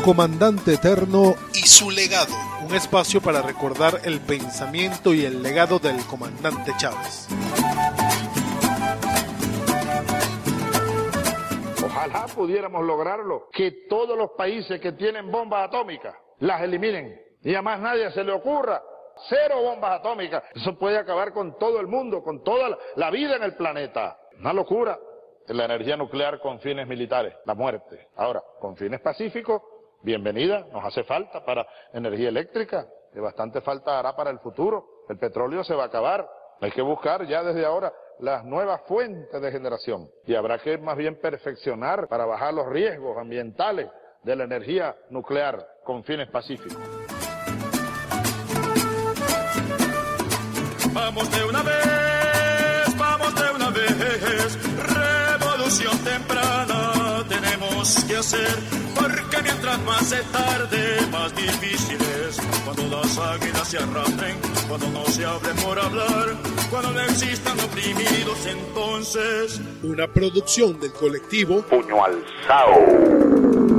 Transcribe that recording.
comandante eterno y su legado. Un espacio para recordar el pensamiento y el legado del comandante Chávez. Ojalá pudiéramos lograrlo, que todos los países que tienen bombas atómicas las eliminen y a más nadie se le ocurra. 0 bombas atómicas. Eso puede acabar con todo el mundo, con toda la vida en el planeta. Una locura. La energía nuclear con fines militares, la muerte. Ahora, con fines pacíficos, bienvenida, nos hace falta para energía eléctrica, que bastante falta hará para el futuro. El petróleo se va a acabar. Hay que buscar ya desde ahora las nuevas fuentes de generación. Y habrá que más bien perfeccionar para bajar los riesgos ambientales de la energía nuclear con fines pacíficos. Vamos de una vez, revolución temprana tenemos que hacer, porque mientras más se tarde, más difícil es. Cuando las águilas se arrastren, cuando no se hable por hablar, cuando no existan oprimidos, entonces... Una producción del colectivo Puño Alzao.